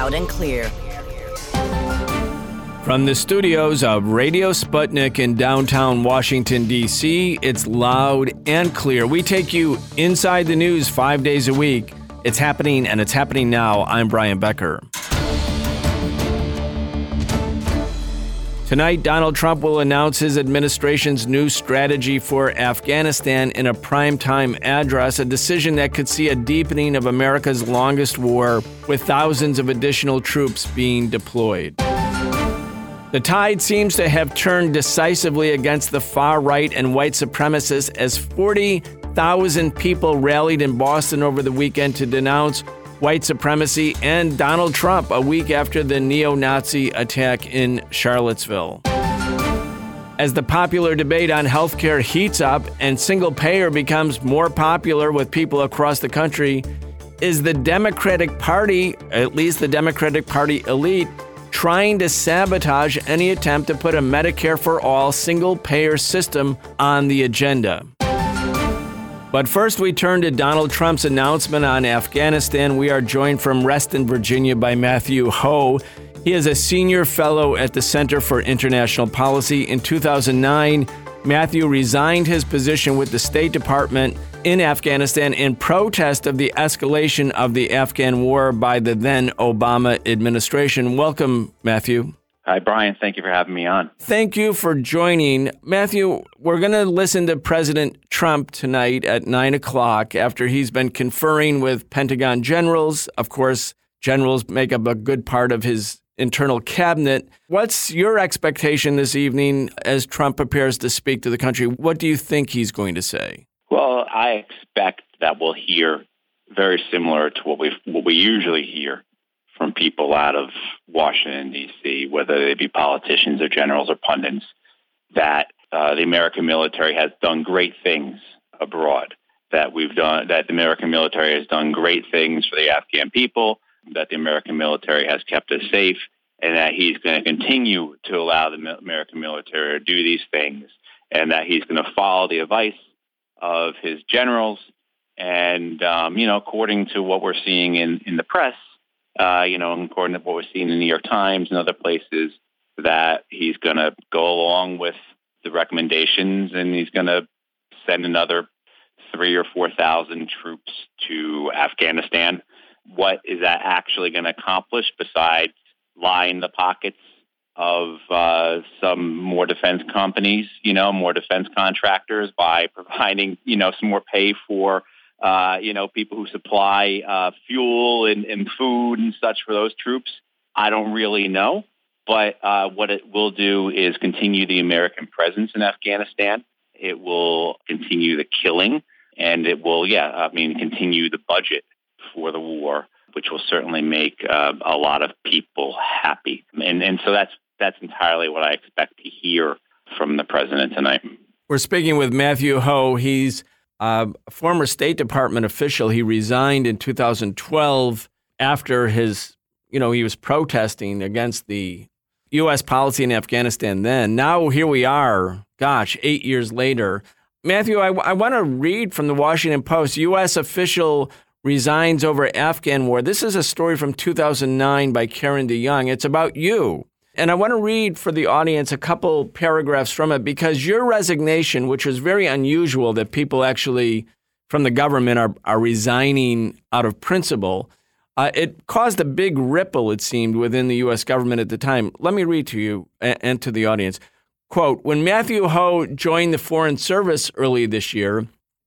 loud and clear. From the studios of Radio Sputnik in downtown Washington, D.C., it's loud and clear. We take you inside the news 5 days a week. It's happening, and it's happening now. I'm Brian Becker. Tonight, Donald Trump will announce his administration's new strategy for Afghanistan in a primetime address, a decision that could see a deepening of America's longest war, with thousands of additional troops being deployed. The tide seems to have turned decisively against the far right and white supremacists as 40,000 people rallied in Boston over the weekend to denounce white supremacy and Donald Trump a week after the neo-Nazi attack in Charlottesville. As the popular debate on healthcare heats up and single-payer becomes more popular with people across the country, is the Democratic Party, at least the Democratic Party elite, trying to sabotage any attempt to put a Medicare for all single-payer system on the agenda? But first, we turn to Donald Trump's announcement on Afghanistan. We are joined from Reston, Virginia by Matthew Hoh. He is a senior fellow at the Center for International Policy. In 2009, Matthew resigned his position with the State Department in Afghanistan in protest of the escalation of the Afghan war by the then Obama administration. Welcome, Matthew. Hi, Brian. Thank you for having me on. Thank you for joining. Matthew, we're going to listen to President Trump tonight at 9 o'clock after he's been conferring with Pentagon generals. Of course, generals make up a good part of his internal cabinet. What's your expectation this evening as Trump prepares to speak to the country? What do you think he's going to say? Well, I expect that we'll hear very similar to what we usually hear from people out of Washington, D.C., whether they be politicians or generals or pundits, that the American military has done great things abroad, that the American military has done great things for the Afghan people, that the American military has kept us safe, and that he's going to continue to allow the American military to do these things, and that he's going to follow the advice of his generals. And, according to what we're seeing in the press, according to what we're seeing in the New York Times and other places, that he's going to go along with the recommendations and he's going to send another 3,000 or 4,000 troops to Afghanistan. What is that actually going to accomplish besides line the pockets of some more defense companies, more defense contractors by providing, some more pay for people who supply fuel and food and such for those troops? I don't really know. But what it will do is continue the American presence in Afghanistan. It will continue the killing, and it will, continue the budget for the war, which will certainly make a lot of people happy. And so that's entirely what I expect to hear from the president tonight. We're speaking with Matthew Hoh. He's a former State Department official. He resigned in 2012 after he was protesting against the U.S. policy in Afghanistan then. Now here we are, 8 years later. Matthew, I want to read from the Washington Post. U.S. official resigns over Afghan war. This is a story from 2009 by Karen DeYoung. It's about you. And I want to read for the audience a couple paragraphs from it, because your resignation, which was very unusual that people actually from the government are resigning out of principle, it caused a big ripple, it seemed, within the U.S. government at the time. Let me read to you and to the audience. Quote, when Matthew Hoh joined the Foreign Service early this year,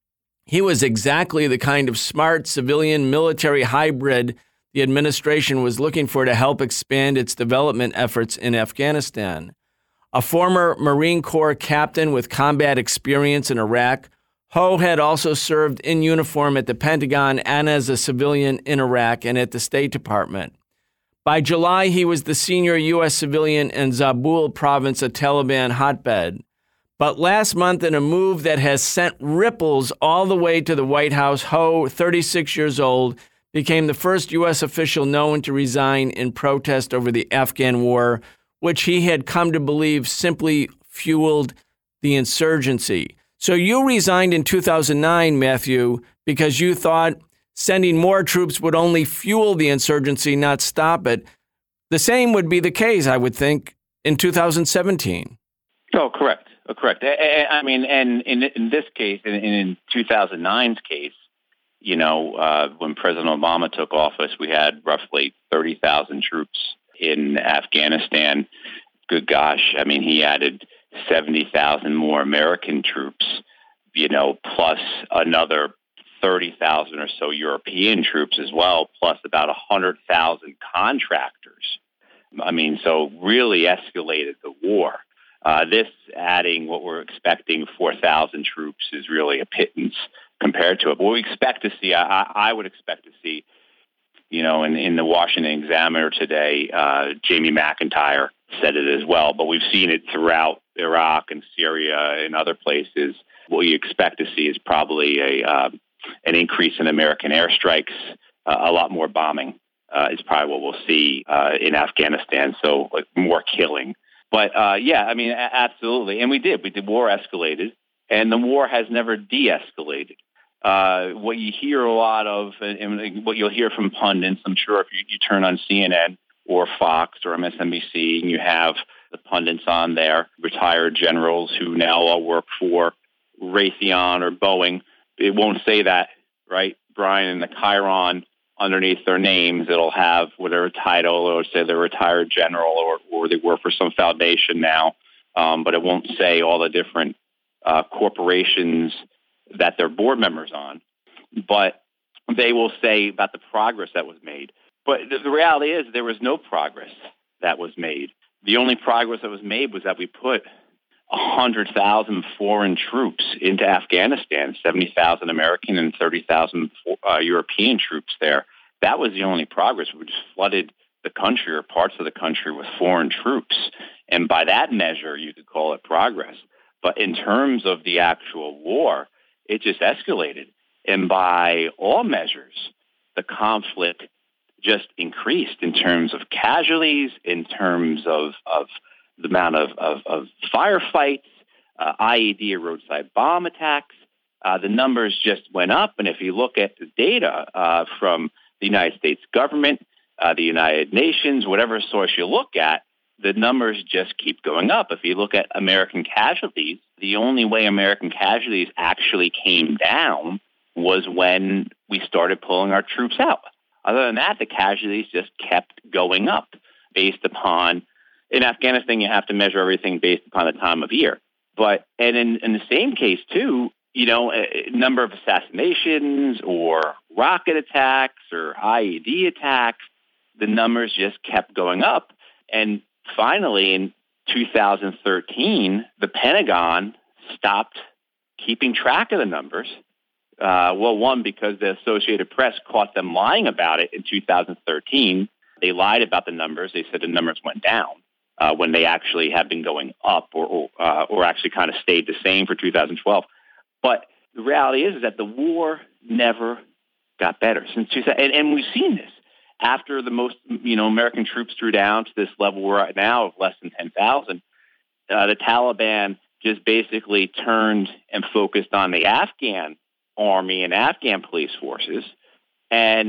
he was exactly the kind of smart civilian-military hybrid the administration was looking for to help expand its development efforts in Afghanistan. A former Marine Corps captain with combat experience in Iraq, Hoh had also served in uniform at the Pentagon and as a civilian in Iraq and at the State Department. By July, he was the senior U.S. civilian in Zabul province, a Taliban hotbed. But last month, in a move that has sent ripples all the way to the White House, Hoh, 36 years old, became the first U.S. official known to resign in protest over the Afghan war, which he had come to believe simply fueled the insurgency. So you resigned in 2009, Matthew, because you thought sending more troops would only fuel the insurgency, not stop it. The same would be the case, I would think, in 2017. Oh, correct. Correct. I mean, and in this case, in 2009's case, when President Obama took office, we had roughly 30,000 troops in Afghanistan. Good gosh. I mean, he added 70,000 more American troops, plus another 30,000 or so European troops as well, plus about 100,000 contractors. I mean, so really escalated the war. This adding what we're expecting, 4,000 troops, is really a pittance compared to it. But what we expect to see, I would expect to see, in the Washington Examiner today, Jamie McIntyre said it as well, but we've seen it throughout Iraq and Syria and other places. What you expect to see is probably an increase in American airstrikes, a lot more bombing is probably what we'll see in Afghanistan, so like more killing. But absolutely. And we did. War escalated, and the war has never de-escalated. What you hear a lot of, and what you'll hear from pundits, I'm sure if you turn on CNN or Fox or MSNBC, and you have the pundits on there, retired generals who now all work for Raytheon or Boeing, it won't say that, right, Brian, in the Chiron underneath their names. It'll have whatever title, or say they're retired general, or they work for some foundation now, but it won't say all the different corporations that they're board members on. But they will say about the progress that was made. But the reality is there was no progress that was made. The only progress that was made was that we put 100,000 foreign troops into Afghanistan, 70,000 American and 30,000 European troops there. That was the only progress. We just flooded the country or parts of the country with foreign troops. And by that measure, you could call it progress. But in terms of the actual war, it just escalated. And by all measures, the conflict just increased in terms of casualties, in terms of the amount of firefights, IED or roadside bomb attacks. The numbers just went up. And if you look at the data from the United States government, the United Nations, whatever source you look at, the numbers just keep going up. If you look at American casualties, the only way American casualties actually came down was when we started pulling our troops out. Other than that, the casualties just kept going up based upon, in Afghanistan, you have to measure everything based upon the time of year. And in the same case, too, a number of assassinations or rocket attacks or IED attacks, the numbers just kept going up. And finally, in 2013, the Pentagon stopped keeping track of the numbers. One, because the Associated Press caught them lying about it in 2013. They lied about the numbers. They said the numbers went down when they actually had been going up or actually kind of stayed the same for 2012. But the reality is that the war never got better since 2000. And we've seen this. After the most, American troops drew down to this level we're at now of less than 10,000, the Taliban just basically turned and focused on the Afghan army and Afghan police forces, and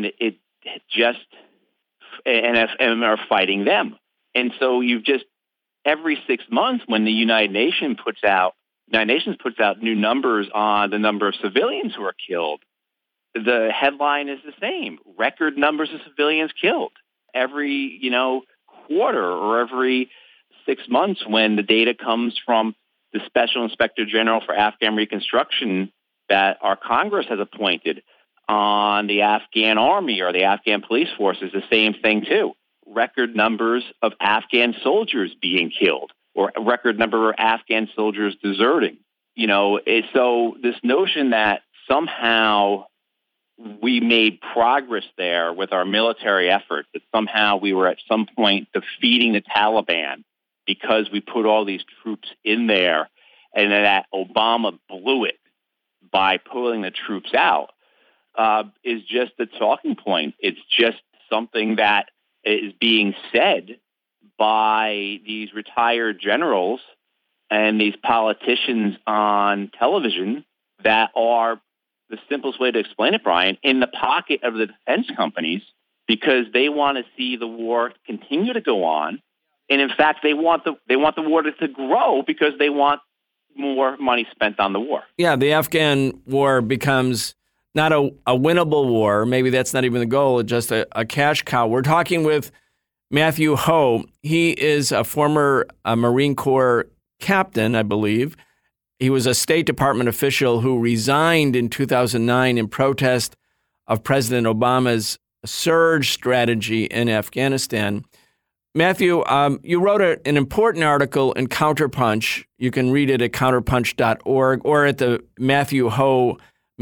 are fighting them. And so you've just, every 6 months when the United Nations puts out new numbers on the number of civilians who are killed, the headline is the same: record numbers of civilians killed. Every, quarter or every 6 months when the data comes from the Special Inspector General for Afghan Reconstruction that our Congress has appointed on the Afghan army or the Afghan police force, is the same thing too. Record numbers of Afghan soldiers being killed, or a record number of Afghan soldiers deserting. So this notion that somehow we made progress there with our military efforts, that somehow we were at some point defeating the Taliban because we put all these troops in there, and that Obama blew it by pulling the troops out, is just a talking point. It's just something that is being said by these retired generals and these politicians on television that are the simplest way to explain it, Brian, in the pocket of the defense companies because they want to see the war continue to go on. And in fact, they want the war to grow because they want more money spent on the war. Yeah, the Afghan war becomes not a winnable war. Maybe that's not even the goal, just a cash cow. We're talking with Matthew Hoh. He is a former Marine Corps captain, I believe. He was a State Department official who resigned in 2009 in protest of President Obama's surge strategy in Afghanistan. Matthew, you wrote an important article in Counterpunch. You can read it at counterpunch.org or at the Matthew Hoh,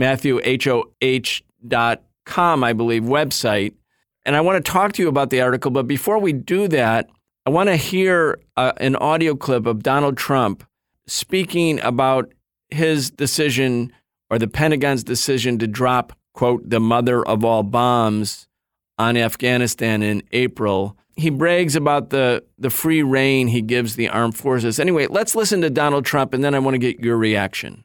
MatthewHoh.com, I believe, website. And I want to talk to you about the article. But before we do that, I want to hear an audio clip of Donald Trump speaking about his decision or the Pentagon's decision to drop, quote, the mother of all bombs on Afghanistan in April. He brags about the free rein he gives the armed forces. Anyway, let's listen to Donald Trump, and then I want to get your reaction.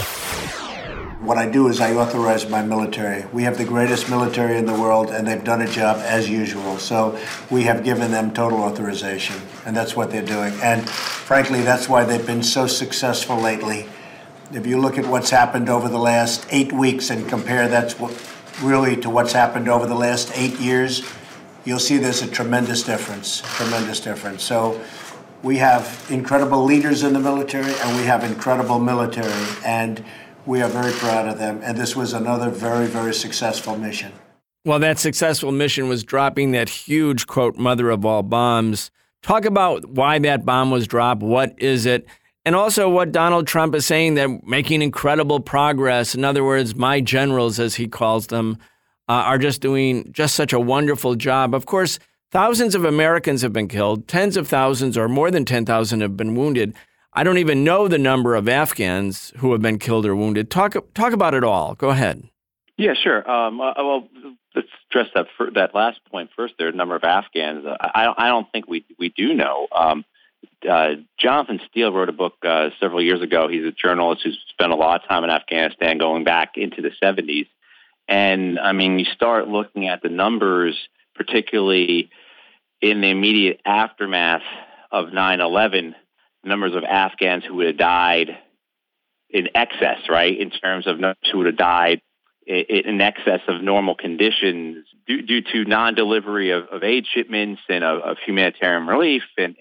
What I do is I authorize my military. We have the greatest military in the world, and they've done a job as usual. So we have given them total authorization, and that's what they're doing. And frankly, that's why they've been so successful lately. If you look at what's happened over the last 8 weeks and compare that really to what's happened over the last 8 years, you'll see there's a tremendous difference. So we have incredible leaders in the military, and we have incredible military, and we are very proud of them, and this was another very, very successful mission. Well, that successful mission was dropping that huge, quote, mother of all bombs. Talk about why that bomb was dropped, what is it, and also what Donald Trump is saying, that making incredible progress. In other words, my generals, as he calls them, are just doing just such a wonderful job. Of course, thousands of Americans have been killed, tens of thousands or more than 10,000 have been wounded. I don't even know the number of Afghans who have been killed or wounded. Talk about it all. Go ahead. Yeah, sure. Well, let's address that last point first. There are a number of Afghans. I don't think we do know. Jonathan Steele wrote a book several years ago. He's a journalist who's spent a lot of time in Afghanistan, going back into the 70s. And I mean, you start looking at the numbers, particularly in the immediate aftermath of 9/11. Numbers of Afghans who would have died in excess, right, in terms of numbers who would have died in excess of normal conditions due to non-delivery of aid shipments and of humanitarian relief, and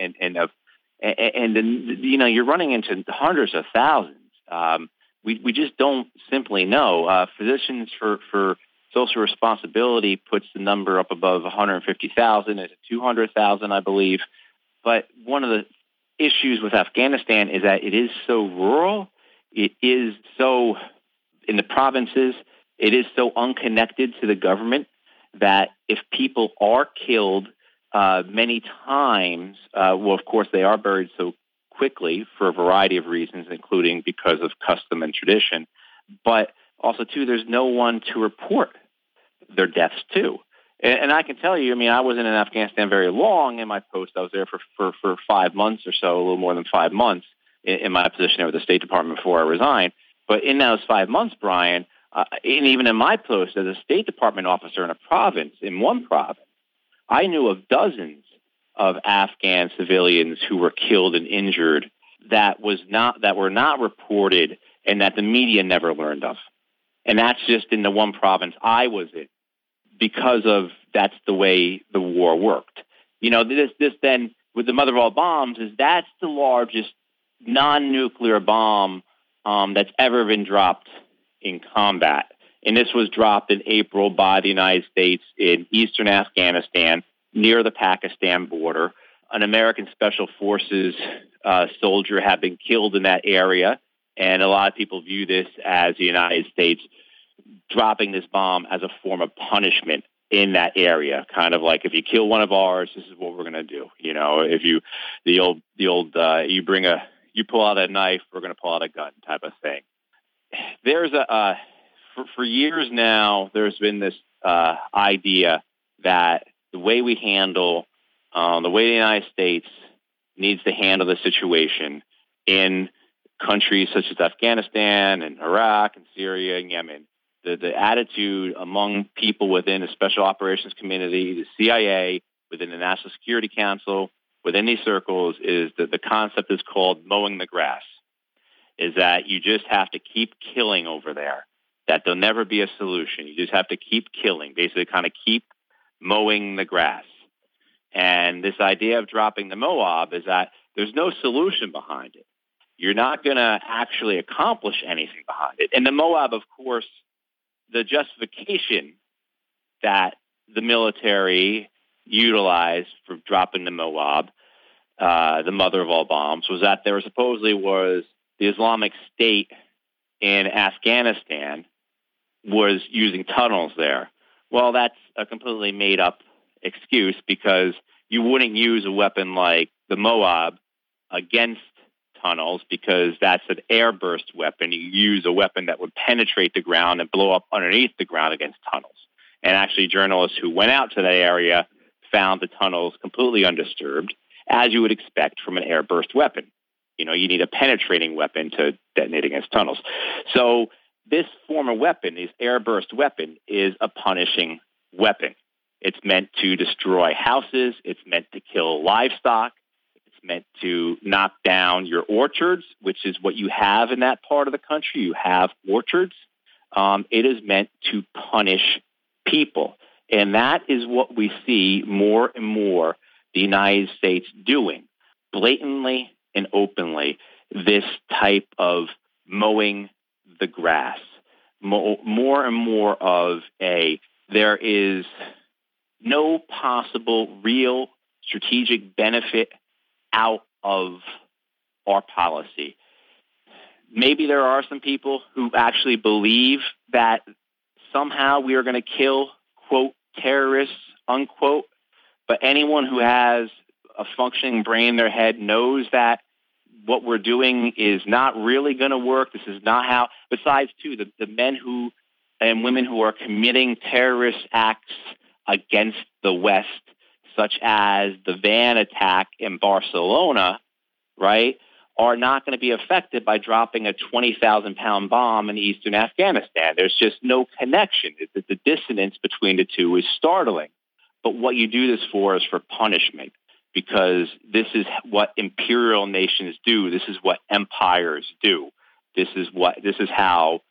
you're running into hundreds of thousands. We just don't simply know. Physicians for Social Responsibility puts the number up above 150,000, it's 200,000, I believe. But one of the issues with Afghanistan is that it is so rural, it is so in the provinces, it is so unconnected to the government that if people are killed many times, well, of course, they are buried so quickly for a variety of reasons, including because of custom and tradition. But also, too, there's no one to report their deaths to. And I can tell you, I mean, I wasn't in Afghanistan very long in my post. I was there for 5 months or so, a little more than 5 months in my position there with the State Department before I resigned. But in those 5 months, Brian, and even in my post as a State Department officer in one province, I knew of dozens of Afghan civilians who were killed and injured that were not reported and that the media never learned of. And that's just in the one province I was in, because of that's the way the war worked. You know, this then with the mother of all bombs is that's the largest non-nuclear bomb that's ever been dropped in combat. And this was dropped in April by the United States in eastern Afghanistan near the Pakistan border. An American Special Forces soldier had been killed in that area. And a lot of people view this as the United States dropping this bomb as a form of punishment in that area, kind of like if you kill one of ours, this is what we're going to do. You know, if you pull out a knife, we're going to pull out a gun type of thing. There's for years now, there's been this idea that the way we handle, the way the United States needs to handle the situation in countries such as Afghanistan and Iraq and Syria and Yemen The attitude among people within the Special Operations Community, the CIA, within the National Security Council, within these circles, is that the concept is called mowing the grass, is that you just have to keep killing over there, that there'll never be a solution. You just have to keep killing, basically kind of keep mowing the grass. And this idea of dropping the MOAB is that there's no solution behind it. You're not going to actually accomplish anything behind it. And the MOAB, of course, the justification that the military utilized for dropping the MOAB, the mother of all bombs, was that there supposedly was the Islamic State in Afghanistan was using tunnels there. Well, that's a completely made-up excuse, because you wouldn't use a weapon like the MOAB against tunnels, because that's an airburst weapon. You use a weapon that would penetrate the ground and blow up underneath the ground against tunnels. And actually, journalists who went out to that area found the tunnels completely undisturbed, as you would expect from an airburst weapon. You need a penetrating weapon to detonate against tunnels. So this form of weapon, this airburst weapon, is a punishing weapon. It's meant to destroy houses. It's meant to kill livestock. It's meant to knock down your orchards, which is what you have in that part of the country. You have orchards. It is meant to punish people. And that is what we see more and more the United States doing, blatantly and openly, this type of mowing the grass. More and more of there is no possible real strategic benefit out of our policy. Maybe there are some people who actually believe that somehow we are going to kill, quote, terrorists, unquote, but anyone who has a functioning brain in their head knows that what we're doing is not really going to work. This is not how, besides, too, the men who and women who are committing terrorist acts against the West, such as the van attack in Barcelona, right, are not going to be affected by dropping a 20,000-pound bomb in eastern Afghanistan. There's just no connection. The dissonance between the two is startling. But what you do this for is for punishment, because this is what imperial nations do. This is what empires do. This is how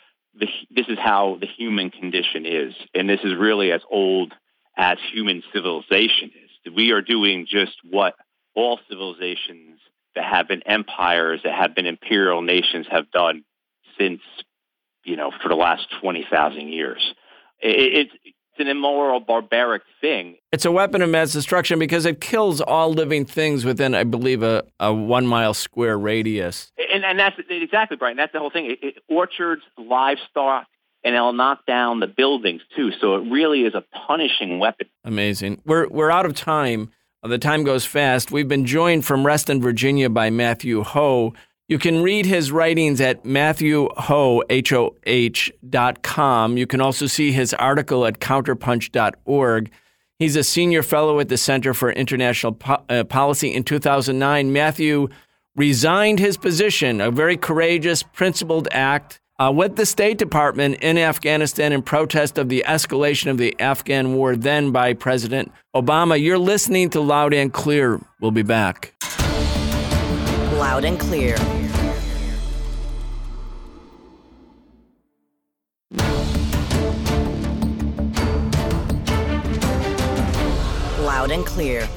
the human condition is, and this is really as old as human civilization is. We are doing just what all civilizations that have been empires, that have been imperial nations, have done since, for the last 20,000 years. It's an immoral, barbaric thing. It's a weapon of mass destruction because it kills all living things within, I believe, a 1 mile square radius. And that's exactly, Brian. That's the whole thing. Orchards, livestock, and it'll knock down the buildings too. So it really is a punishing weapon. Amazing. We're out of time. The time goes fast. We've been joined from Reston, Virginia by Matthew Hoh. You can read his writings at MatthewHoh.com. You can also see his article at counterpunch.org. He's a senior fellow at the Center for International Policy. In 2009, Matthew resigned his position, a very courageous, principled act, with the State Department in Afghanistan in protest of the escalation of the Afghan war then by President Obama. You're listening to Loud and Clear. We'll be back. Loud and Clear. Loud and Clear.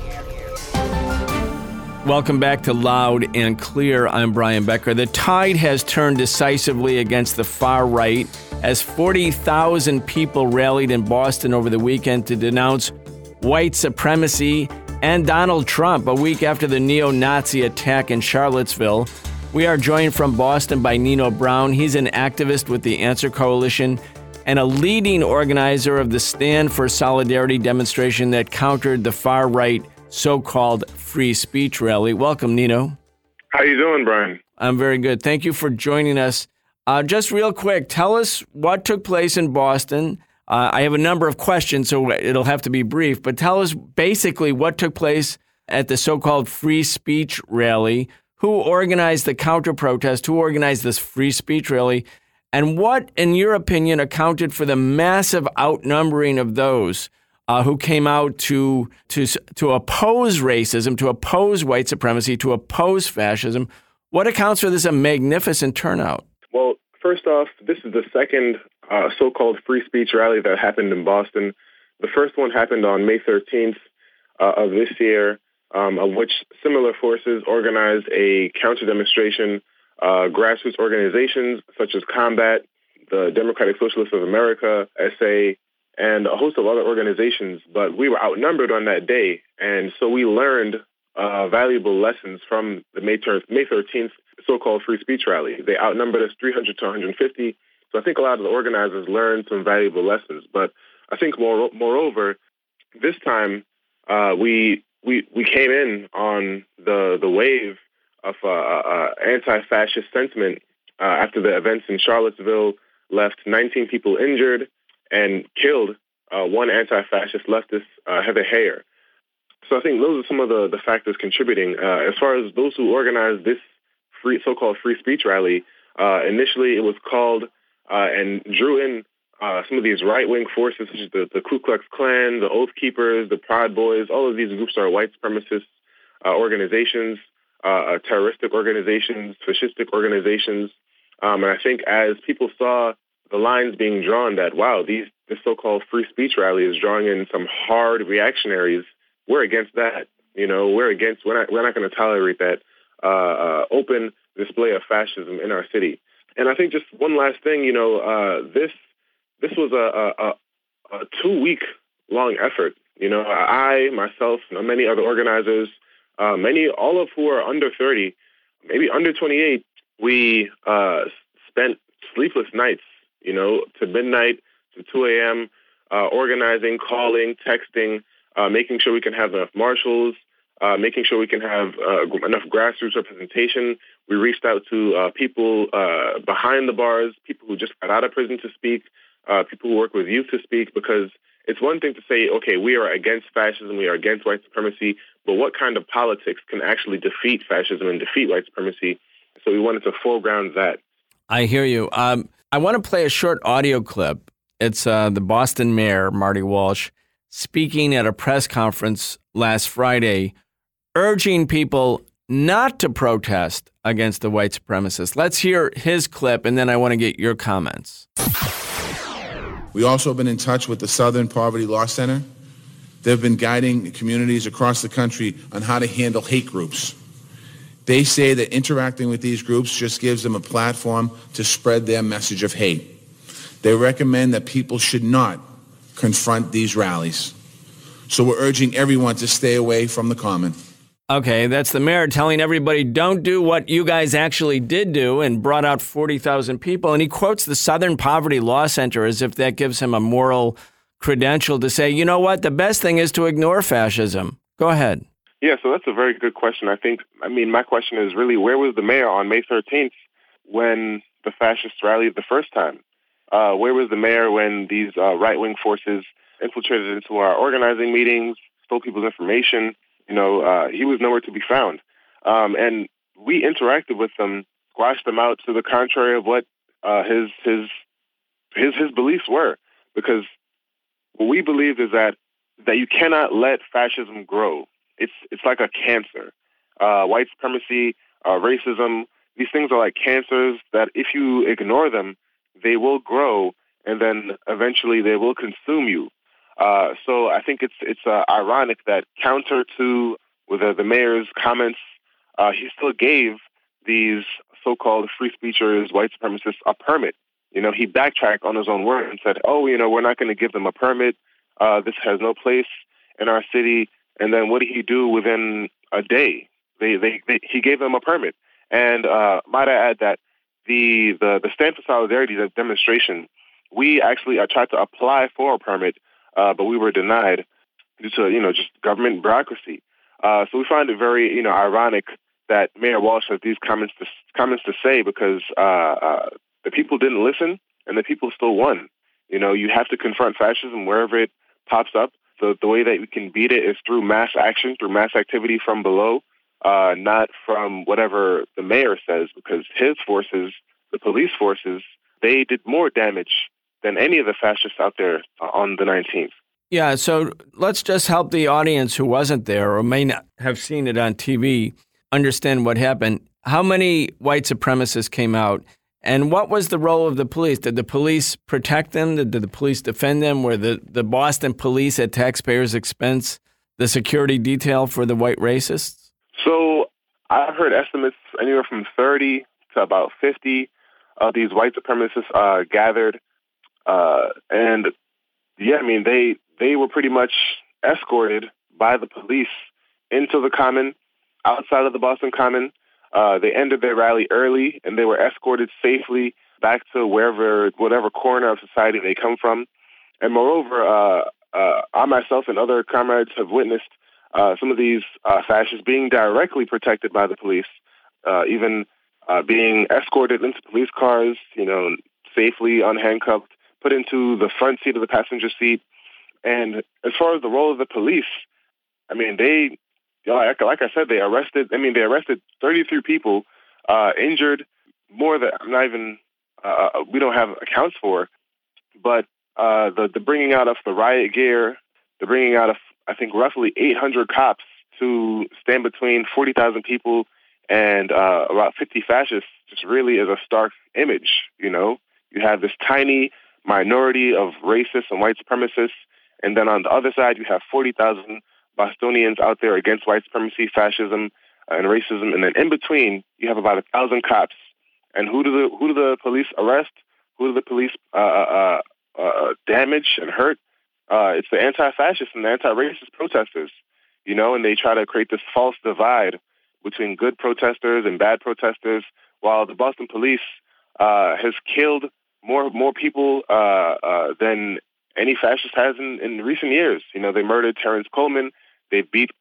Welcome back to Loud and Clear. I'm Brian Becker. The tide has turned decisively against the far right as 40,000 people rallied in Boston over the weekend to denounce white supremacy and Donald Trump a week after the neo-Nazi attack in Charlottesville. We are joined from Boston by Nino Brown. He's an activist with the Answer Coalition and a leading organizer of the Stand for Solidarity demonstration that countered the far-right so-called free speech rally. Welcome, Nino. How you doing, Brian? I'm very good. Thank you for joining us. Just real quick, tell us what took place in Boston. I have a number of questions, so it'll have to be brief, but tell us basically what took place at the so-called free speech rally. Who organized the counter-protest? Who organized this free speech rally? And what, in your opinion, accounted for the massive outnumbering of those who came out to oppose racism, to oppose white supremacy, to oppose fascism? What accounts for this a magnificent turnout? Well, first off, this is the second so-called free speech rally that happened in Boston. The first one happened on May 13th of this year, of which similar forces organized a counter-demonstration. Grassroots organizations such as Combat, the Democratic Socialists of America, SA, and a host of other organizations. But we were outnumbered on that day, and so we learned valuable lessons from the May 13th so-called free speech rally. They outnumbered us 300 to 150. So I think a lot of the organizers learned some valuable lessons. But I think moreover, this time we came in on the wave of anti-fascist sentiment after the events in Charlottesville left 19 people injured and killed one anti-fascist leftist, Heather Heyer. So I think those are some of the factors contributing. As far as those who organized this so-called free speech rally, initially it was called and drew in some of these right-wing forces, such as the Ku Klux Klan, the Oath Keepers, the Proud Boys. All of these groups are white supremacist organizations, terroristic organizations, fascistic organizations. And I think as people saw the lines being drawn that, wow, this so-called free speech rally is drawing in some hard reactionaries, we're against that. We're not going to tolerate that open display of fascism in our city. And I think just one last thing, this was a 2-week long effort. I, myself, and many other organizers, all of who are under 30, maybe under 28, we spent sleepless nights, to midnight, to 2 a.m., organizing, calling, texting, making sure we can have enough marshals, making sure we can have enough grassroots representation. We reached out to people behind the bars, people who just got out of prison to speak, people who work with youth to speak, because it's one thing to say, okay, we are against fascism, we are against white supremacy, but what kind of politics can actually defeat fascism and defeat white supremacy? So we wanted to foreground that. I hear you. I want to play a short audio clip. It's the Boston mayor, Marty Walsh, speaking at a press conference last Friday, urging people not to protest against the white supremacists. Let's hear his clip, and then I want to get your comments. We also have been in touch with the Southern Poverty Law Center. They've been guiding communities across the country on how to handle hate groups. They say that interacting with these groups just gives them a platform to spread their message of hate. They recommend that people should not confront these rallies. So we're urging everyone to stay away from the Common. Okay, that's the mayor telling everybody, don't do what you guys actually did do, and brought out 40,000 people. And he quotes the Southern Poverty Law Center as if that gives him a moral credential to say, you know what, the best thing is to ignore fascism. Go ahead. Yeah, so that's a very good question. My question is really, where was the mayor on May 13th when the fascists rallied the first time? Where was the mayor when these right-wing forces infiltrated into our organizing meetings, stole people's information? He was nowhere to be found. And we interacted with them, squashed them out to the contrary of what his beliefs were. Because what we believed is that you cannot let fascism grow. It's like a cancer. White supremacy, racism, these things are like cancers that if you ignore them, they will grow, and then eventually they will consume you. So I think it's ironic that counter to the mayor's comments, he still gave these so-called free speechers, white supremacists, a permit. He backtracked on his own word and said, we're not going to give them a permit. This has no place in our city. And then what did he do within a day? He gave them a permit. And might I add that the Stand for Solidarity, the demonstration, we actually tried to apply for a permit, but we were denied due to just government bureaucracy. So we find it very ironic that Mayor Walsh has these comments to say, because the people didn't listen and the people still won. You have to confront fascism wherever it pops up. The way that we can beat it is through mass action, through mass activity from below, not from whatever the mayor says, because his forces, the police forces, they did more damage than any of the fascists out there on the 19th. Yeah, so let's just help the audience who wasn't there or may not have seen it on TV understand what happened. How many white supremacists came out, and what was the role of the police? Did the police protect them? Did the police defend them? Were the Boston police at taxpayers' expense the security detail for the white racists? So I've heard estimates anywhere from 30 to about 50 of these white supremacists gathered. And yeah, I mean, they were pretty much escorted by the police into the Common, outside of the Boston Common. They ended their rally early, and they were escorted safely back to whatever corner of society they come from. And moreover, I myself and other comrades have witnessed some of these fascists being directly protected by the police, even being escorted into police cars, safely unhandcuffed, put into the front seat of the passenger seat. And as far as the role of the police, I mean, like I said, they arrested 33 people, injured more than we don't have accounts for, but the bringing out of the riot gear, the bringing out of, I think, roughly 800 cops to stand between 40,000 people and about 50 fascists just really is a stark image. You have this tiny minority of racists and white supremacists, and then on the other side, you have 40,000 Bostonians out there against white supremacy, fascism, and racism, and then in between, you have about 1,000 cops. And who do the police arrest? Who do the police damage and hurt? It's the anti-fascist and the anti-racist protesters, and they try to create this false divide between good protesters and bad protesters, while the Boston police has killed more people than any fascist has in recent years. They murdered Terrence Coleman. They beat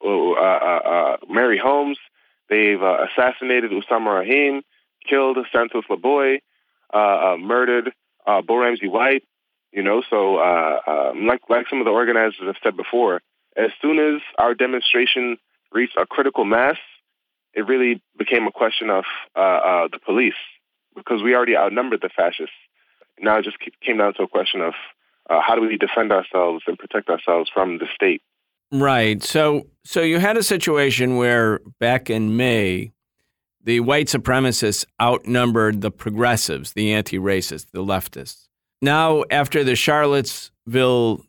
Mary Holmes. They've assassinated Osama Rahim, killed Santos LaBoy, murdered Bo Ramsey White. So like some of the organizers have said before, as soon as our demonstration reached a critical mass, it really became a question of the police, because we already outnumbered the fascists. Now it just came down to a question of how do we defend ourselves and protect ourselves from the state? Right. So you had a situation where back in May, the white supremacists outnumbered the progressives, the anti-racists, the leftists. Now, after the Charlottesville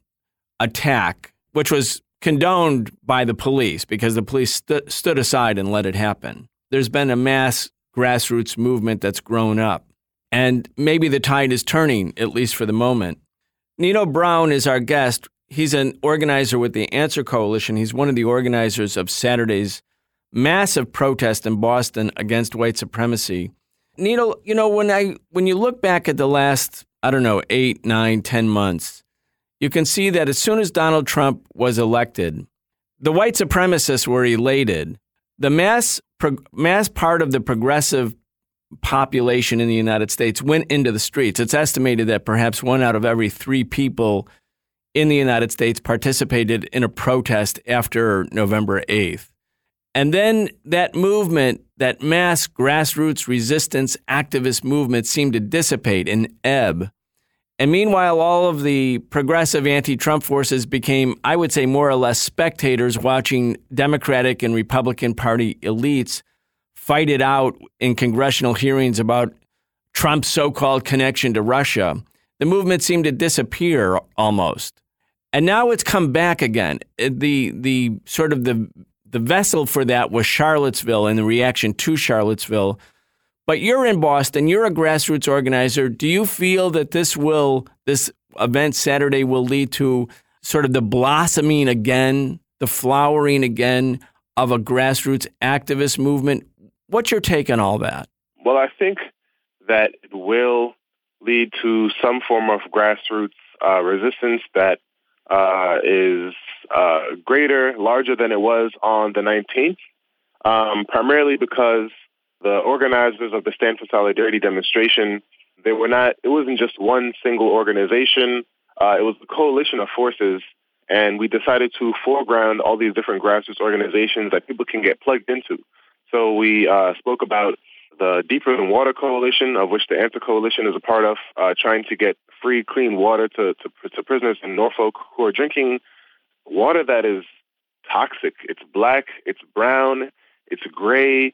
attack, which was condoned by the police because the police stood aside and let it happen, there's been a mass grassroots movement that's grown up. And maybe the tide is turning, at least for the moment. Nino Brown is our guest. He's an organizer with the Answer Coalition. He's one of the organizers of Saturday's massive protest in Boston against white supremacy. Nino, when you look back at the last, 8, 9, 10 months, you can see that as soon as Donald Trump was elected, the white supremacists were elated. The mass part of the progressive population in the United States went into the streets. It's estimated that perhaps 1 out of every 3 people in the United States participated in a protest after November 8th. And then that movement, that mass grassroots resistance activist movement seemed to dissipate and ebb. And meanwhile, all of the progressive anti-Trump forces became, I would say, more or less spectators watching Democratic and Republican Party elites fight it out in congressional hearings about Trump's so-called connection to Russia. The movement seemed to disappear almost. And now it's come back again. The sort of the vessel for that was Charlottesville and the reaction to Charlottesville. But you're in Boston. You're a grassroots organizer. Do you feel that this event Saturday will lead to sort of the blossoming again, the flowering again of a grassroots activist movement? What's your take on all that? Well, I think that it will lead to some form of grassroots resistance that is larger than it was on the 19th, primarily because the organizers of the Stand for Solidarity demonstration, it wasn't just one single organization, it was a coalition of forces, and we decided to foreground all these different grassroots organizations that people can get plugged into. So we spoke about the Deeper Than Water Coalition, of which the Answer Coalition is a part of, trying to get free, clean water to prisoners in Norfolk who are drinking water that is toxic. It's black, it's brown, it's gray,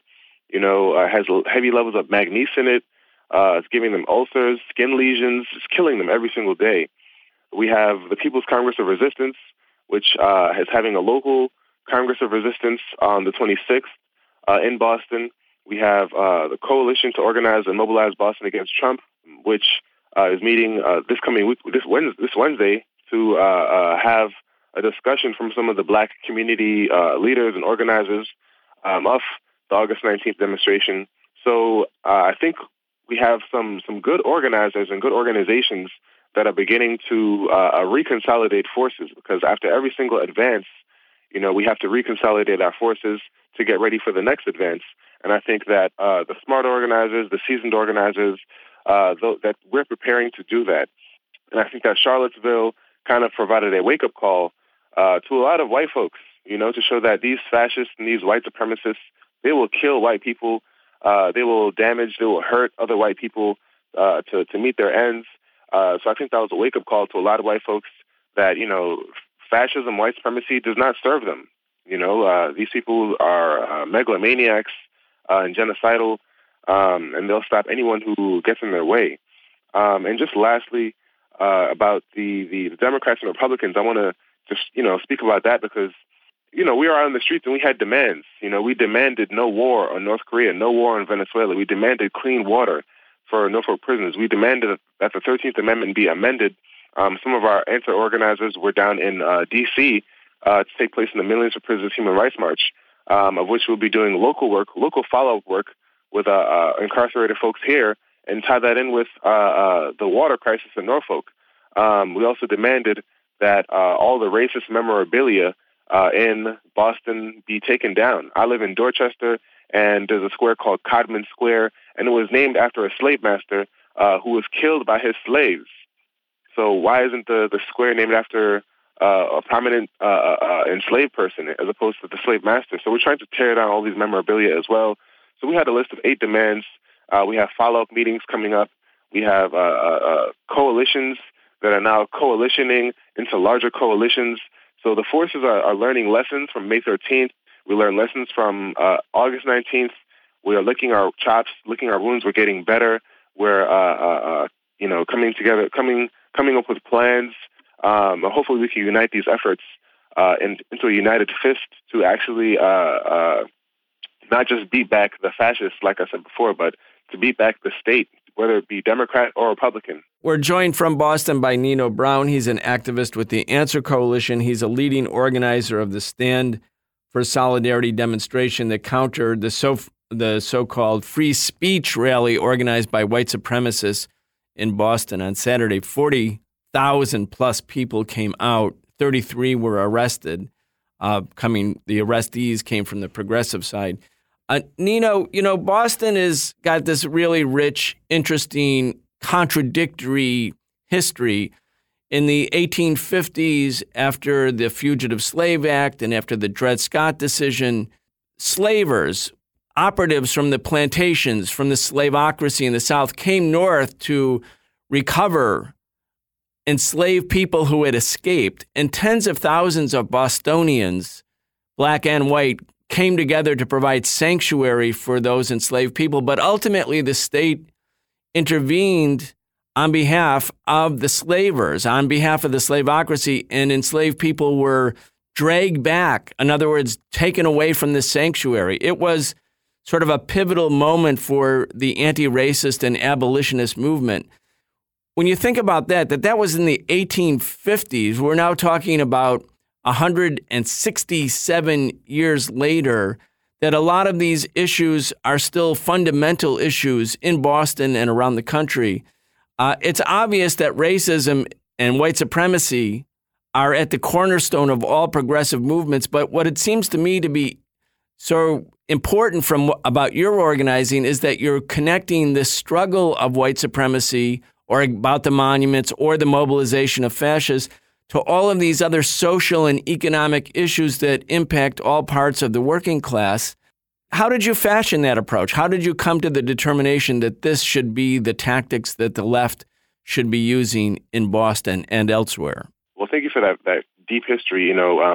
has heavy levels of magnesium in it. It's giving them ulcers, skin lesions. It's killing them every single day. We have the People's Congress of Resistance, which is having a local Congress of Resistance on the 26th in Boston. We have the Coalition to Organize and Mobilize Boston Against Trump, which is meeting this coming week, this Wednesday, to have a discussion from some of the Black community leaders and organizers of the August 19th demonstration. So I think we have some good organizers and good organizations that are beginning to reconsolidate forces, because after every single advance, we have to reconsolidate our forces to get ready for the next advance. And I think that the smart organizers, the seasoned organizers, that we're preparing to do that. And I think that Charlottesville kind of provided a wake-up call to a lot of white folks, to show that these fascists and these white supremacists, they will kill white people, they will damage, they will hurt other white people to meet their ends. So I think that was a wake-up call to a lot of white folks that, fascism, white supremacy does not serve them. These people are megalomaniacs and genocidal, and they'll stop anyone who gets in their way. And just lastly, about the Democrats and Republicans, I want to just, speak about that because, we were out on the streets and we had demands. We demanded no war on North Korea, no war on Venezuela. We demanded clean water for Norfolk prisoners. We demanded that the 13th Amendment be amended. Some of our anti-organizers were down in D.C. To take place in the Millions of Prisoners Human Rights March, of which we'll be doing local follow-up work with incarcerated folks here, and tie that in with the water crisis in Norfolk. We also demanded that all the racist memorabilia in Boston be taken down. I live in Dorchester, and there's a square called Codman Square, and it was named after a slave master who was killed by his slaves. So why isn't the square named after a prominent enslaved person as opposed to the slave master? So we're trying to tear down all these memorabilia as well. So we had a list of 8 demands. We have follow-up meetings coming up. We have coalitions that are now coalitioning into larger coalitions. So the forces are learning lessons from May 13th. We learned lessons from August 19th. We are licking our chops, licking our wounds. We're getting better. We're, coming together, coming up with plans. Hopefully we can unite these efforts into a united fist to actually not just beat back the fascists, like I said before, but to beat back the state, whether it be Democrat or Republican. We're joined from Boston by Nino Brown. He's an activist with the Answer Coalition. He's a leading organizer of the Stand for Solidarity demonstration that countered the so-called free speech rally organized by white supremacists in Boston on Saturday. 40,000 plus people came out. 33 were arrested. The arrestees came from the progressive side. Nino, Boston has got this really rich, interesting, contradictory history. In the 1850s, after the Fugitive Slave Act and after the Dred Scott decision, slavers, operatives from the plantations, from the slavocracy in the South, came north to recover enslaved people who had escaped. And tens of thousands of Bostonians, black and white, came together to provide sanctuary for those enslaved people. But ultimately, the state intervened on behalf of the slavers, on behalf of the slavocracy, and enslaved people were dragged back. In other words, taken away from the sanctuary. It was sort of a pivotal moment for the anti-racist and abolitionist movement. When you think about that was in the 1850s, we're now talking about 167 years later, that a lot of these issues are still fundamental issues in Boston and around the country. It's obvious that racism and white supremacy are at the cornerstone of all progressive movements. But what it seems to me to be so important about your organizing is that you're connecting the struggle of white supremacy or about the monuments or the mobilization of fascists to all of these other social and economic issues that impact all parts of the working class. How did you fashion that approach? How did you come to the determination that this should be the tactics that the left should be using in Boston and elsewhere? Well, thank you for that deep history.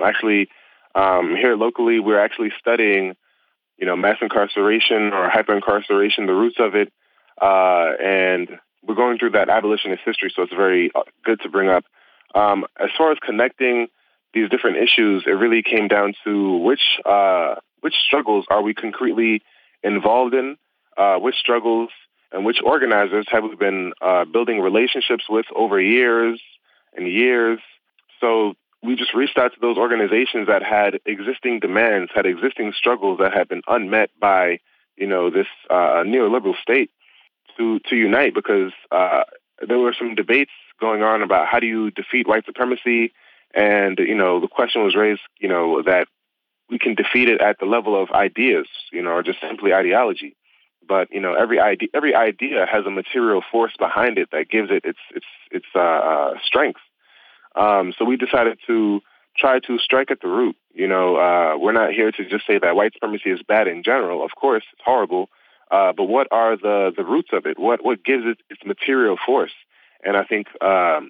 Here locally, we're actually studying, mass incarceration or hyper-incarceration, the roots of it, and we're going through that abolitionist history, so it's very good to bring up. As far as connecting these different issues, it really came down to which struggles are we concretely involved in, which struggles and which organizers have we been building relationships with over years and years. So we just reached out to those organizations that had existing demands, had existing struggles that had been unmet by, this neoliberal state to unite, because there were some debates going on about how do you defeat white supremacy. And, the question was raised, that we can defeat it at the level of ideas, or just simply ideology. But, every idea has a material force behind it that gives it its strength. So we decided to try to strike at the root. We're not here to just say that white supremacy is bad in general. Of course, it's horrible. But what are the roots of it? What gives it its material force? And I think, as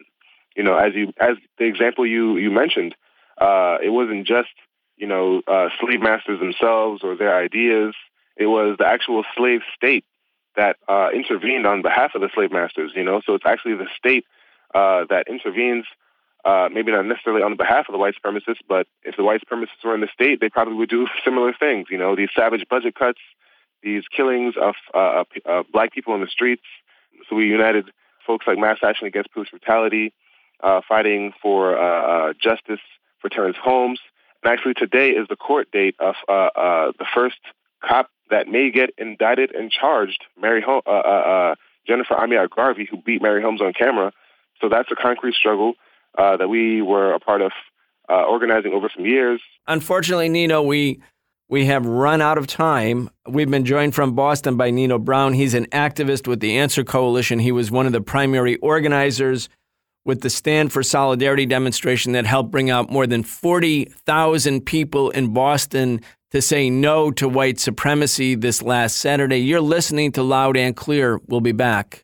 the example you mentioned, it wasn't just, slave masters themselves or their ideas. It was the actual slave state that intervened on behalf of the slave masters, So it's actually the state that intervenes, maybe not necessarily on behalf of the white supremacists, but if the white supremacists were in the state, they probably would do similar things, these savage budget cuts, these killings of Black people in the streets. So we united folks like Mass Action Against Police Brutality, fighting for justice for Terrence Holmes. And actually today is the court date of the first cop that may get indicted and charged, Jennifer Amiat Garvey, who beat Mary Holmes on camera. So that's a concrete struggle that we were a part of organizing over some years. Unfortunately, Nino, we have run out of time. We've been joined from Boston by Nino Brown. He's an activist with the Answer Coalition. He was one of the primary organizers with the Stand for Solidarity demonstration that helped bring out more than 40,000 people in Boston to say no to white supremacy this last Saturday. You're listening to Loud and Clear. We'll be back.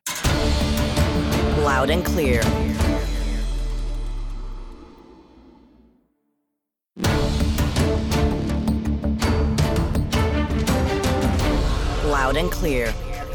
Loud and Clear. Loud and Clear.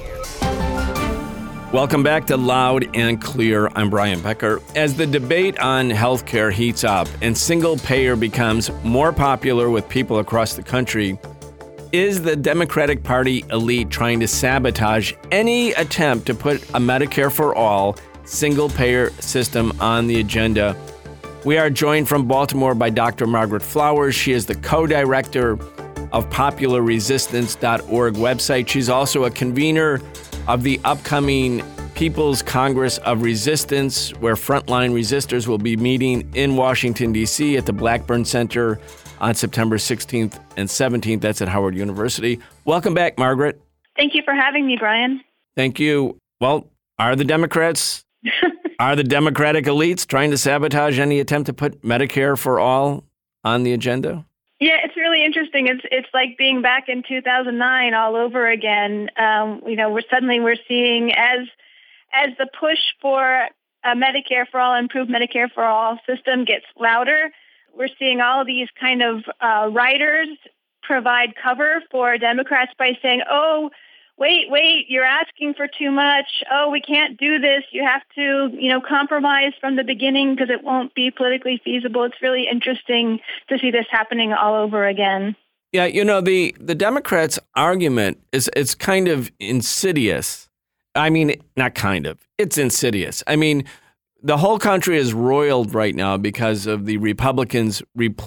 Welcome back to Loud and Clear. I'm Brian Becker. As the debate on healthcare heats up and single payer becomes more popular with people across the country, is the Democratic Party elite trying to sabotage any attempt to put a Medicare for all single payer system on the agenda? We are joined from Baltimore by Dr. Margaret Flowers. She is the co-director of popularresistance.org website. She's also a convener of the upcoming People's Congress of Resistance, where frontline resistors will be meeting in Washington, D.C. at the Blackburn Center on September 16th and 17th. That's at Howard University. Welcome back, Margaret. Thank you for having me, Brian. Thank you. Well, are the Democratic elites trying to sabotage any attempt to put Medicare for all on the agenda? Yeah, it's really interesting. It's like being back in 2009 all over again. We're seeing as the push for a Medicare for all, improved Medicare for all system gets louder, we're seeing all these kind of writers provide cover for Democrats by saying, "Oh, wait, you're asking for too much. Oh, we can't do this. You have to, compromise from the beginning because it won't be politically feasible." It's really interesting to see this happening all over again. Yeah, the Democrats' argument it's kind of insidious. I mean, not kind of. It's insidious. I mean, the whole country is roiled right now because of the Republicans'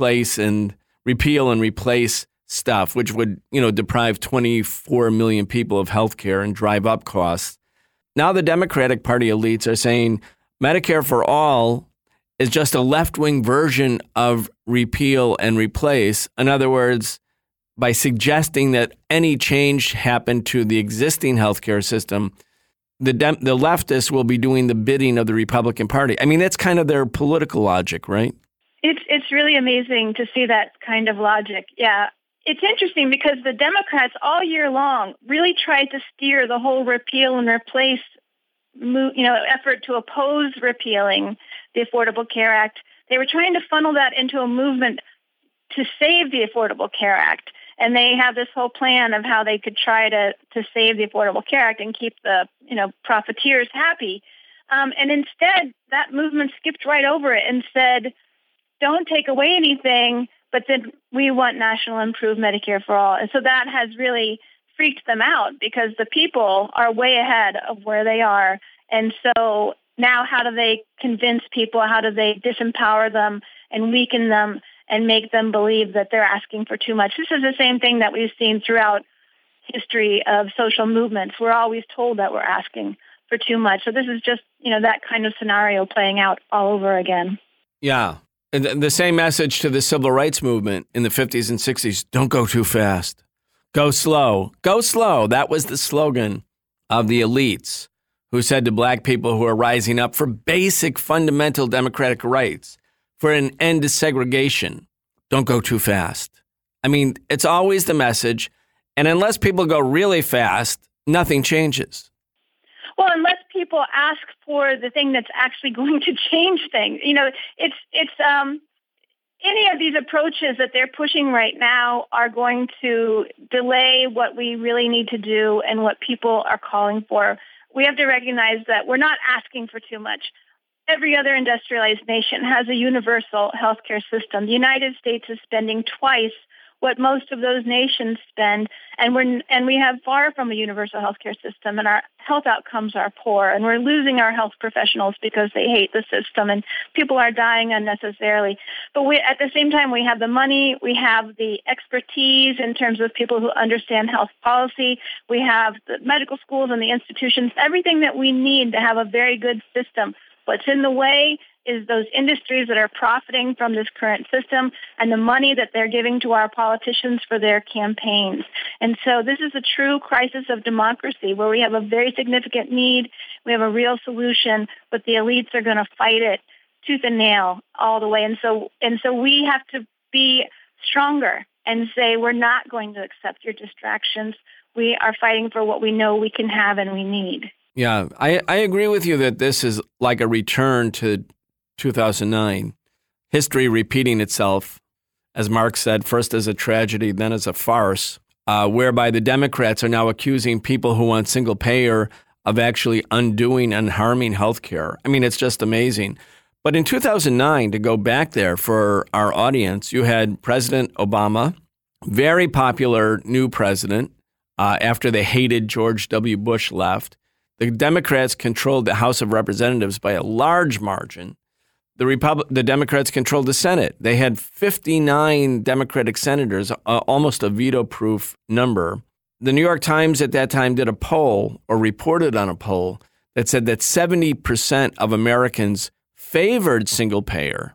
repeal and replace stuff, which would, deprive 24 million people of health care and drive up costs. Now the Democratic Party elites are saying Medicare for all is just a left-wing version of repeal and replace. In other words, by suggesting that any change happen to the existing healthcare system, the leftists will be doing the bidding of the Republican Party. I mean, that's kind of their political logic, right? It's really amazing to see that kind of logic. Yeah. it's interesting because the Democrats all year long really tried to steer the whole repeal and replace effort to oppose repealing the Affordable Care Act. They were trying to funnel that into a movement to save the Affordable Care Act. And they have this whole plan of how they could try to save the Affordable Care Act and keep the profiteers happy. And instead, that movement skipped right over it and said, don't take away anything, but then we want national improved Medicare for all. And so that has really freaked them out because the people are way ahead of where they are. And so now how do they convince people? How do they disempower them and weaken them and make them believe that they're asking for too much? This is the same thing that we've seen throughout history of social movements. We're always told that we're asking for too much. So this is just, that kind of scenario playing out all over again. Yeah. And the same message to the civil rights movement in the 50s and 60s. Don't go too fast. Go slow. Go slow. That was the slogan of the elites who said to black people who are rising up for basic fundamental democratic rights, for an end to segregation, don't go too fast. I mean, it's always the message. And unless people go really fast, nothing changes. Well, unless people ask for the thing that's actually going to change things. It's any of these approaches that they're pushing right now are going to delay what we really need to do and what people are calling for. We have to recognize that we're not asking for too much. Every other industrialized nation has a universal healthcare system. The United States is spending twice what most of those nations spend, and we have far from a universal healthcare system, and our health outcomes are poor, and we're losing our health professionals because they hate the system, and people are dying unnecessarily. But at the same time, we have the money, we have the expertise in terms of people who understand health policy, we have the medical schools and the institutions, everything that we need to have a very good system. What's in the way is those industries that are profiting from this current system and the money that they're giving to our politicians for their campaigns. And so this is a true crisis of democracy where we have a very significant need, we have a real solution, but the elites are going to fight it tooth and nail all the way. And so we have to be stronger and say we're not going to accept your distractions. We are fighting for what we know we can have and we need. Yeah, I agree with you that this is like a return to 2009. History repeating itself, as Mark said, first as a tragedy, then as a farce, whereby the Democrats are now accusing people who want single payer of actually undoing and harming healthcare. I mean, it's just amazing. But in 2009, to go back there for our audience, you had President Obama, very popular new president, after they hated George W. Bush left. The Democrats controlled the House of Representatives by a large margin. The Democrats controlled the Senate. They had 59 Democratic senators, almost a veto-proof number. The New York Times at that time did a poll, or reported on a poll, that said that 70% of Americans favored single payer.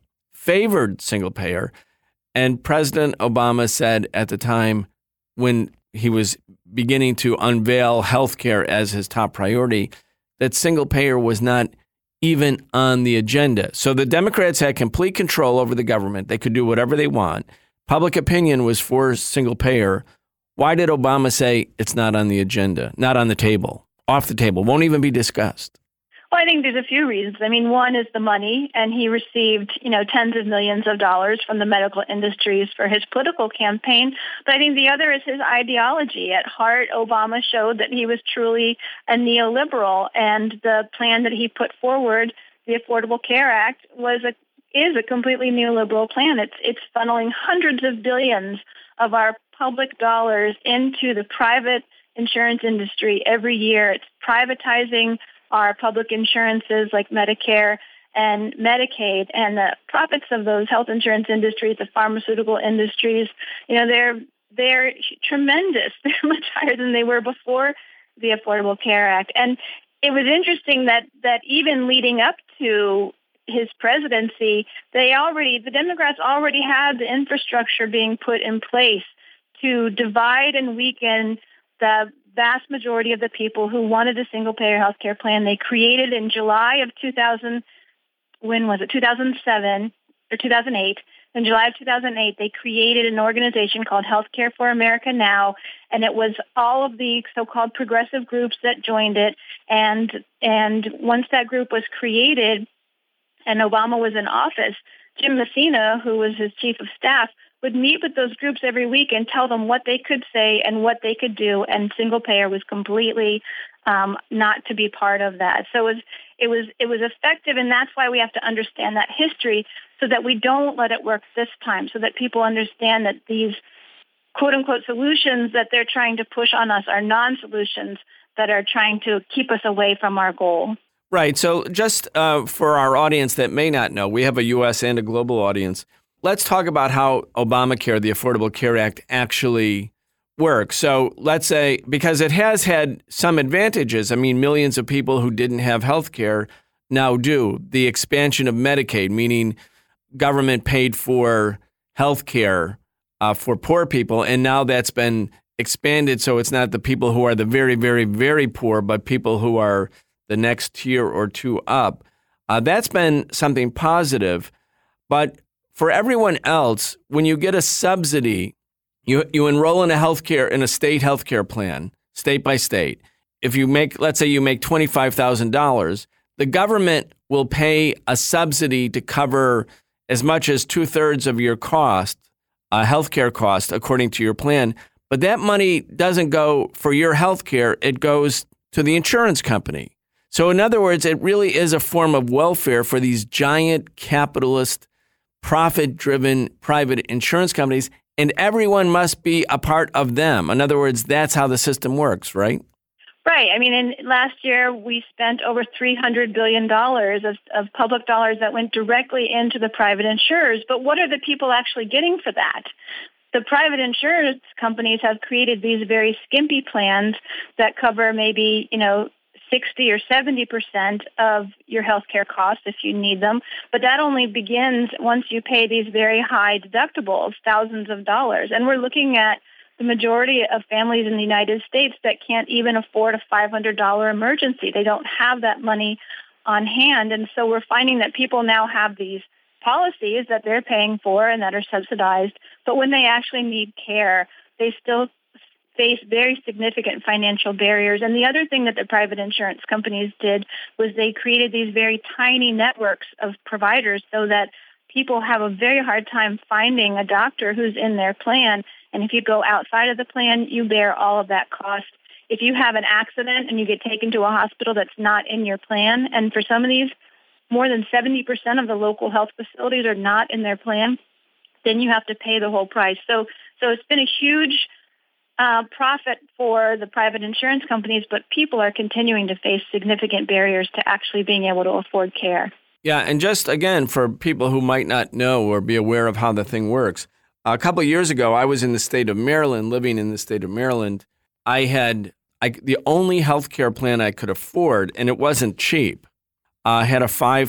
And President Obama said at the time, when he was beginning to unveil healthcare as his top priority, that single payer was not even on the agenda. So the Democrats had complete control over the government. They could do whatever they want. Public opinion was for single payer. Why did Obama say it's not on the agenda, not on the table, off the table, won't even be discussed? Well, I think there's a few reasons. I mean, one is the money, and he received, tens of millions of dollars from the medical industries for his political campaign. But I think the other is his ideology. At heart, Obama showed that he was truly a neoliberal, and the plan that he put forward, the Affordable Care Act, is a completely neoliberal plan. It's funneling hundreds of billions of our public dollars into the private insurance industry every year. It's privatizing our public insurances like Medicare and Medicaid, and the profits of those health insurance industries, the pharmaceutical industries, they're tremendous. They're much higher than they were before the Affordable Care Act. And it was interesting that even leading up to his presidency, the Democrats already had the infrastructure being put in place to divide and weaken the vast majority of the people who wanted a single-payer health care plan. They created in July of 2007 or 2008, in July of 2008, they created an organization called Healthcare for America Now, and it was all of the so-called progressive groups that joined it. And once that group was created and Obama was in office, Jim Messina, who was his chief of staff, would meet with those groups every week and tell them what they could say and what they could do, and single payer was completely not to be part of that. So it was effective, and that's why we have to understand that history so that we don't let it work this time, so that people understand that these quote-unquote solutions that they're trying to push on us are non-solutions that are trying to keep us away from our goal. Right. So just for our audience that may not know, we have a U.S. and a global audience. Let's talk about how Obamacare, the Affordable Care Act, actually works. So let's say, because it has had some advantages. I mean, millions of people who didn't have health care now do. The expansion of Medicaid, meaning government paid for health care for poor people. And now that's been expanded. So it's not the people who are the very, very, very poor, but people who are the next tier or two up. That's been something positive. But for everyone else, when you get a subsidy, you enroll in a state healthcare plan, state by state. If you make, let's say you make $25,000, the government will pay a subsidy to cover as much as 2/3 of your cost, healthcare cost, according to your plan. But that money doesn't go for your healthcare; it goes to the insurance company. So, in other words, it really is a form of welfare for these giant capitalist, profit-driven private insurance companies, and everyone must be a part of them. In other words, that's how the system works, right? Right. I mean, last year we spent over $300 billion of public dollars that went directly into the private insurers. But what are the people actually getting for that? The private insurance companies have created these very skimpy plans that cover maybe, 60 or 70% of your healthcare costs if you need them. But that only begins once you pay these very high deductibles, thousands of dollars. And we're looking at the majority of families in the United States that can't even afford a $500 emergency. They don't have that money on hand. And so we're finding that people now have these policies that they're paying for and that are subsidized. But when they actually need care, they still face very significant financial barriers. And the other thing that the private insurance companies did was they created these very tiny networks of providers so that people have a very hard time finding a doctor who's in their plan. And if you go outside of the plan, you bear all of that cost. If you have an accident and you get taken to a hospital that's not in your plan, and for some of these, more than 70% of the local health facilities are not in their plan, then you have to pay the whole price. So it's been a huge profit for the private insurance companies, but people are continuing to face significant barriers to actually being able to afford care. Yeah, and just again, for people who might not know or be aware of how the thing works, a couple of years ago, I was in the state of Maryland, living in the state of Maryland. I had the only health care plan I could afford, and it wasn't cheap. I had a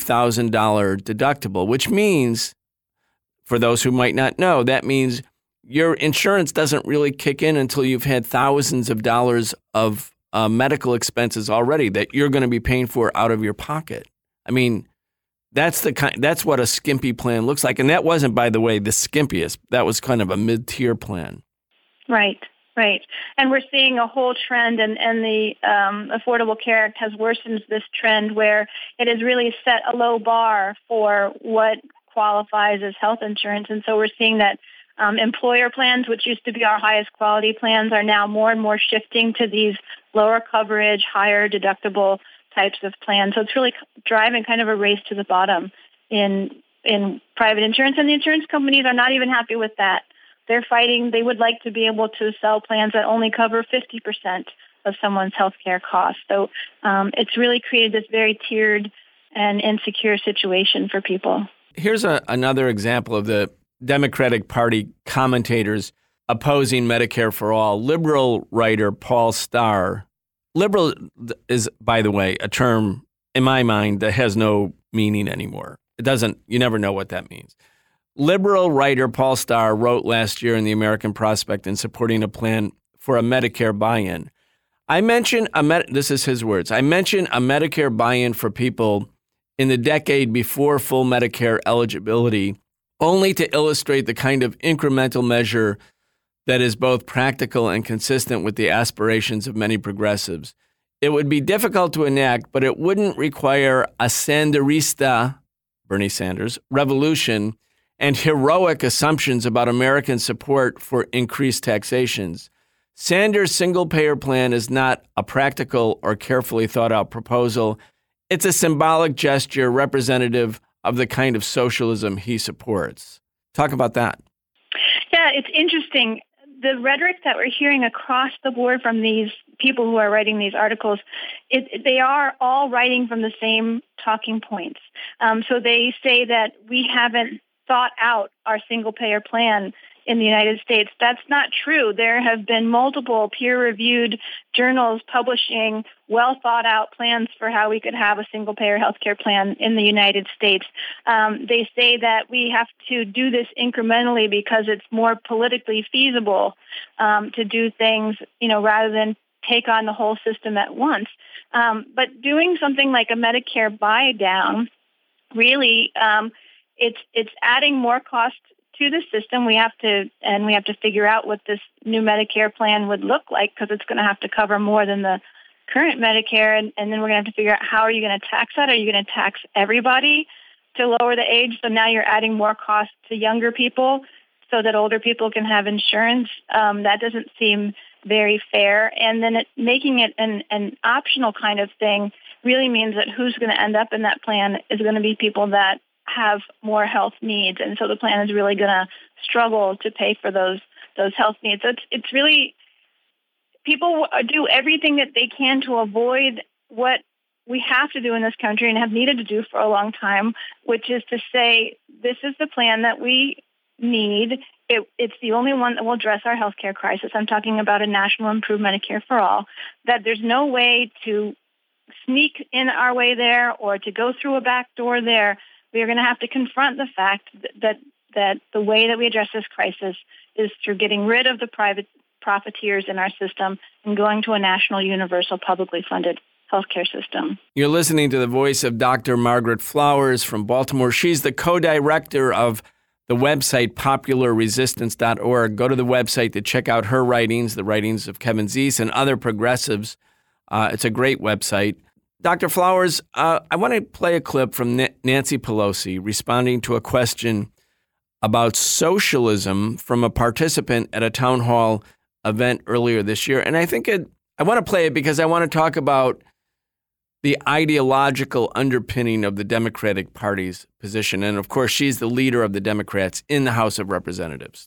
$5,000 deductible, which means, for those who might not know, that means your insurance doesn't really kick in until you've had thousands of dollars of medical expenses already that you're going to be paying for out of your pocket. I mean, that's what a skimpy plan looks like. And that wasn't, by the way, the skimpiest. That was kind of a mid-tier plan. Right. And we're seeing a whole trend, and the Affordable Care Act has worsened this trend where it has really set a low bar for what qualifies as health insurance. And so we're seeing that employer plans, which used to be our highest quality plans, are now more and more shifting to these lower coverage, higher deductible types of plans. So it's really driving kind of a race to the bottom in private insurance. And the insurance companies are not even happy with that. They're fighting. They would like to be able to sell plans that only cover 50% of someone's health care costs. So it's really created this very tiered and insecure situation for people. Here's another example of the Democratic Party commentators opposing Medicare for All. Liberal writer Paul Starr. Liberal is, by the way, a term in my mind that has no meaning anymore. It doesn't, you never know what that means. Liberal writer Paul Starr wrote last year in the American Prospect in supporting a plan for a Medicare buy-in. This is his words. I mentioned a Medicare buy-in for people in the decade before full Medicare eligibility only to illustrate the kind of incremental measure that is both practical and consistent with the aspirations of many progressives. It would be difficult to enact, but it wouldn't require a Sanderista, Bernie Sanders, revolution and heroic assumptions about American support for increased taxations. Sanders' single-payer plan is not a practical or carefully thought-out proposal. It's a symbolic gesture representative of the kind of socialism he supports. Talk about that. Yeah, it's interesting. The rhetoric that we're hearing across the board from these people who are writing these articles, they are all writing from the same talking points. So they say that we haven't thought out our single-payer plan in the United States. That's not true. There have been multiple peer-reviewed journals publishing well-thought-out plans for how we could have a single-payer healthcare plan in the United States. They say that we have to do this incrementally because it's more politically feasible to do things, rather than take on the whole system at once. But doing something like a Medicare buy-down, really, it's adding more cost to the system. We have to figure out what this new Medicare plan would look like, because it's going to have to cover more than the current Medicare. And then we're going to have to figure out, how are you going to tax that? Are you going to tax everybody to lower the age? So now you're adding more cost to younger people so that older people can have insurance. That doesn't seem very fair. And then making it an optional kind of thing really means that who's going to end up in that plan is going to be people that have more health needs, and so the plan is really going to struggle to pay for those health needs. So it's really, people do everything that they can to avoid what we have to do in this country and have needed to do for a long time, which is to say, this is the plan that we need. It's the only one that will address our healthcare crisis. I'm talking about a national improved Medicare for all, that there's no way to sneak in our way there or to go through a back door there. We are going to have to confront the fact that the way that we address this crisis is through getting rid of the private profiteers in our system and going to a national, universal, publicly funded healthcare system. You're listening to the voice of Dr. Margaret Flowers from Baltimore. She's the co-director of the website popularresistance.org. Go to the website to check out her writings, the writings of Kevin Zeese and other progressives. It's a great website. Dr. Flowers, I want to play a clip from Nancy Pelosi responding to a question about socialism from a participant at a town hall event earlier this year. And I think I want to play it because I want to talk about the ideological underpinning of the Democratic Party's position. And of course, she's the leader of the Democrats in the House of Representatives.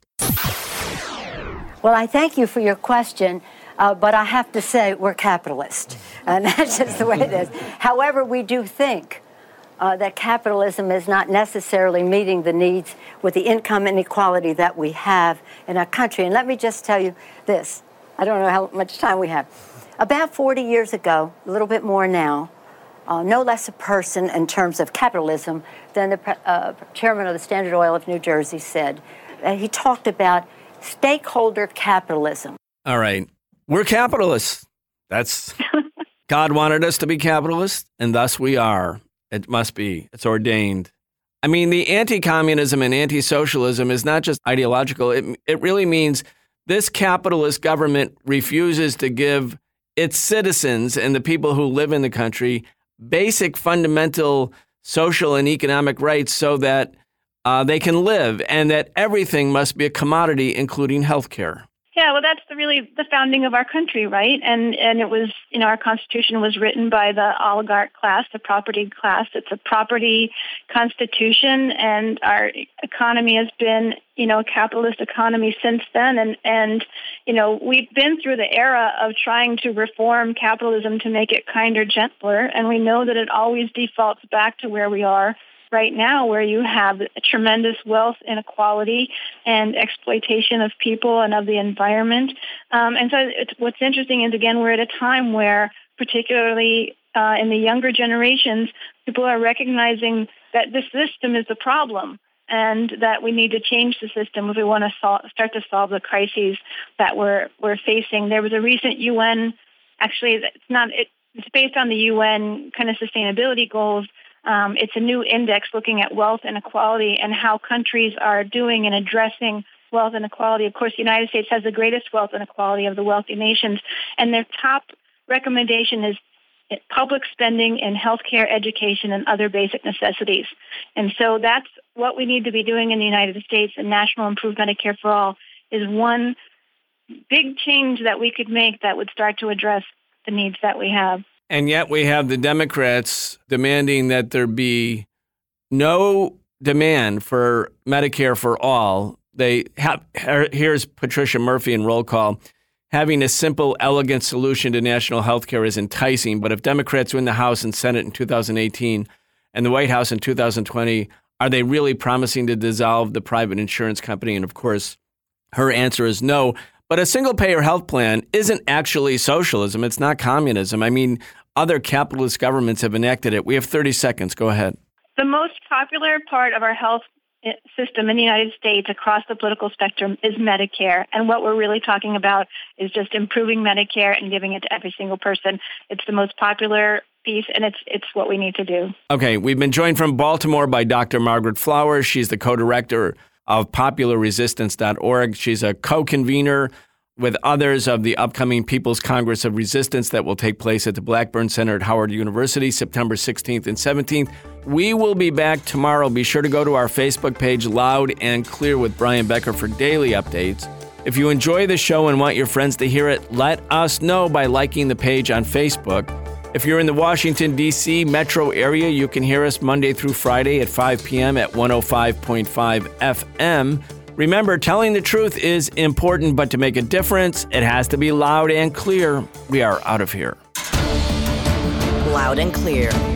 Well, I thank you for your question. But I have to say we're capitalist, and that's just the way it is. However, we do think that capitalism is not necessarily meeting the needs with the income inequality that we have in our country. And let me just tell you this. I don't know how much time we have. About 40 years ago, a little bit more now, no less a person in terms of capitalism than the chairman of the Standard Oil of New Jersey said. He talked about stakeholder capitalism. All right. We're capitalists. That's God wanted us to be capitalists, and thus we are. It must be. It's ordained. I mean, the anti-communism and anti-socialism is not just ideological. It really means this capitalist government refuses to give its citizens and the people who live in the country basic fundamental social and economic rights so that they can live, and that everything must be a commodity, including health care. Yeah, well, that's really the founding of our country, right? And it was, our Constitution was written by the oligarch class, the property class. It's a property constitution, and our economy has been, a capitalist economy since then. And we've been through the era of trying to reform capitalism to make it kinder, gentler, and we know that it always defaults back to where we are right now, where you have a tremendous wealth inequality and exploitation of people and of the environment. And so what's interesting is, again, we're at a time where, particularly in the younger generations, people are recognizing that the system is the problem and that we need to change the system if we want to start to solve the crises that we're facing. There was a recent UN, actually, it's based on the UN kind of sustainability goals, It's a new index looking at wealth inequality and how countries are doing in addressing wealth inequality. Of course, the United States has the greatest wealth inequality of the wealthy nations, and their top recommendation is public spending in healthcare, education, and other basic necessities. And so that's what we need to be doing in the United States, and National Improved Medicare for All is one big change that we could make that would start to address the needs that we have. And yet we have the Democrats demanding that there be no demand for Medicare for all. Here's Patricia Murphy in Roll Call. Having a simple, elegant solution to national health care is enticing, but if Democrats win the House and Senate in 2018 and the White House in 2020, are they really promising to dissolve the private insurance company? And of course, her answer is no. But a single-payer health plan isn't actually socialism. It's not communism. I mean, other capitalist governments have enacted it. We have 30 seconds. Go ahead. The most popular part of our health system in the United States across the political spectrum is Medicare. And what we're really talking about is just improving Medicare and giving it to every single person. It's the most popular piece, and it's what we need to do. Okay, we've been joined from Baltimore by Dr. Margaret Flowers. She's the co-director of popularresistance.org. She's a co-convener with others of the upcoming People's Congress of Resistance that will take place at the Blackburn Center at Howard University, September 16th and 17th. We will be back tomorrow. Be sure to go to our Facebook page, Loud and Clear with Brian Becker, for daily updates. If you enjoy the show and want your friends to hear it, let us know by liking the page on Facebook. If you're in the Washington, D.C. metro area, you can hear us Monday through Friday at 5 p.m. at 105.5 FM. Remember, telling the truth is important, but to make a difference, it has to be loud and clear. We are out of here. Loud and Clear.